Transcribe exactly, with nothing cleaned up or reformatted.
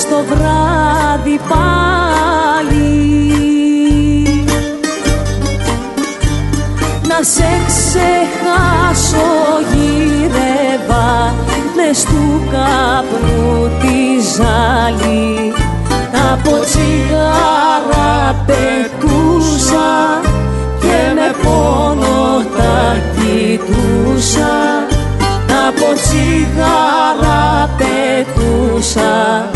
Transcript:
το βράδυ πάλι να σε ξεχάσω γύρευα μες του καπνού τη ζάλη. Από τσιγάρα πετούσα και με πόνο τα κοιτούσα. Από τσιγάρα πετούσα